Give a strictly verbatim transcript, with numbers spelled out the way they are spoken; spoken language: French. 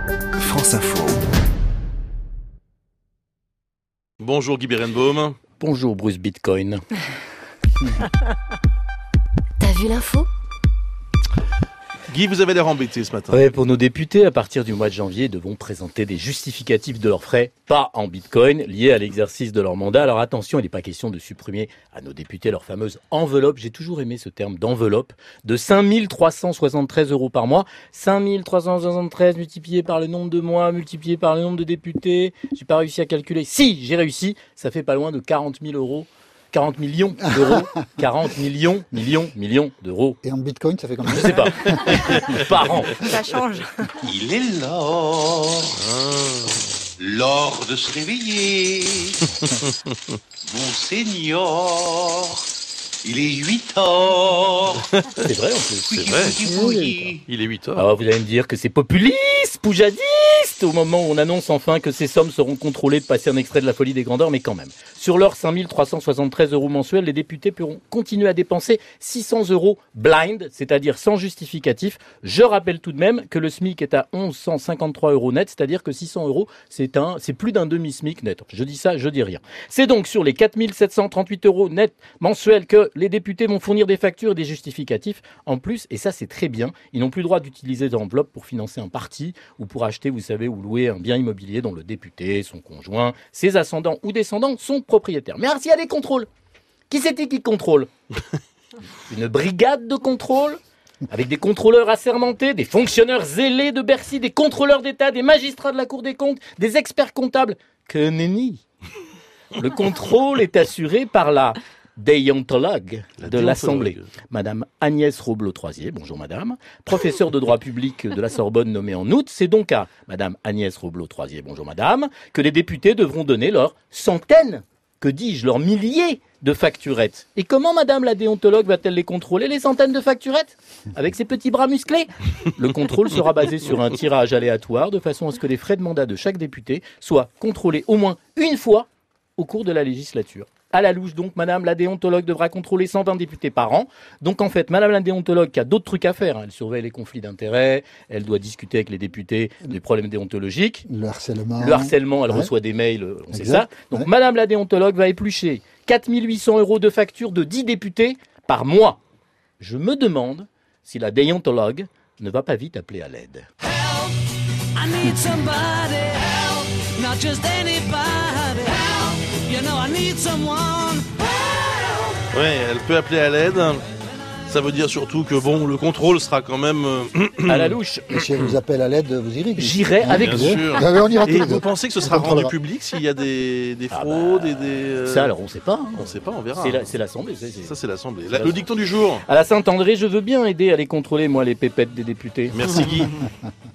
France Info. Bonjour Guy Berenbaum. Bonjour Bruce Bitcoin. T'as vu l'info ? Guy, vous avez l'air embêté ce matin. Ouais, pour nos députés, à partir du mois de janvier, devront présenter des justificatifs de leurs frais, pas en bitcoin, liés à l'exercice de leur mandat. Alors attention, il n'est pas question de supprimer à nos députés leur fameuse enveloppe. J'ai toujours aimé ce terme d'enveloppe de cinq mille trois cent soixante-treize euros par mois. cinq mille trois cent soixante-treize multiplié par le nombre de mois, multiplié par le nombre de députés. J'ai pas réussi à calculer. Si, j'ai réussi. Ça fait pas loin de quarante mille euros. quarante millions d'euros, quarante millions, millions, millions d'euros. Et en bitcoin, ça fait combien ? Je sais pas. Par an. Ça change. Il est l'or, l'or de se réveiller. Mon seigneur, il est huit heures. C'est vrai en plus. C'est vrai. Oui. Il est huit heures. Alors vous allez me dire que c'est populiste, poujadiste, au moment où on annonce enfin que ces sommes seront contrôlées, de passer un extrait de La Folie des Grandeurs, mais quand même. Sur leurs cinq mille trois cent soixante-treize euros mensuels, les députés pourront continuer à dépenser six cents euros blind, c'est-à-dire sans justificatif. Je rappelle tout de même que le SMIC est à mille cent cinquante-trois euros net, c'est-à-dire que six cents euros, c'est un, c'est plus d'un demi-SMIC net. Je dis ça, je dis rien. C'est donc sur les quatre mille sept cent trente-huit euros net mensuels que les députés vont fournir des factures et des justificatifs. En plus, et ça c'est très bien, ils n'ont plus le droit d'utiliser d'enveloppe pour financer un parti ou pour acheter, vous savez, ou louer un bien immobilier dont le député, son conjoint, ses ascendants ou descendants sont propriétaires. Mais alors s'il y a des contrôles, qui c'est qui contrôle ? Une brigade de contrôle avec des contrôleurs assermentés, des fonctionnaires zélés de Bercy, des contrôleurs d'État, des magistrats de la Cour des comptes, des experts comptables. Que nenni ! Le contrôle est assuré par la déontologue La de l'Assemblée, déontologue. Madame Agnès Roblot-Troisier, bonjour madame, professeure de droit public de la Sorbonne nommée en août. C'est donc à Madame Agnès Roblot-Troisier, bonjour madame, que les députés devront donner leurs centaines, que dis-je, leurs milliers de facturettes. Et comment madame la déontologue va-t-elle les contrôler, les centaines de facturettes ? Avec ses petits bras musclés ? Le contrôle sera basé sur un tirage aléatoire, de façon à ce que les frais de mandat de chaque député soient contrôlés au moins une fois au cours de la législature. À la louche, donc, madame la déontologue devra contrôler cent vingt députés par an. Donc, en fait, madame la déontologue qui a d'autres trucs à faire, hein. Elle surveille les conflits d'intérêts, elle doit discuter avec les députés des problèmes déontologiques. Le harcèlement. Le harcèlement, elle Ouais. reçoit des mails, on sait Exact. ça. Donc, Ouais. madame la déontologue va éplucher quatre mille huit cents euros de facture de dix députés par mois. Je me demande si la déontologue ne va pas vite appeler à l'aide. I need somebody help, not just anybody help. You know I need someone help. Ouais, elle peut appeler à l'aide. Ça veut dire surtout que bon, le contrôle sera quand même. euh, À la louche, Et si elle vous appelle à l'aide, vous irez. j'irai avec Bien vous. sûr. Ah, mais on ira tous Et les vous deux. pensez que ce On sera rendu contrôlera. public s'il y a des, des Ah fraudes bah, et des. euh, Ça, alors, on sait pas. hein. On sait pas, on verra. C'est la- c'est l'Assemblée. c'est- c'est- Ça, c'est l'Assemblée. C'est La- Le l'Assemblée. dicton du jour. À la Saint-André, je veux bien aider à les contrôler, moi, les pépettes des députés. Merci Guy.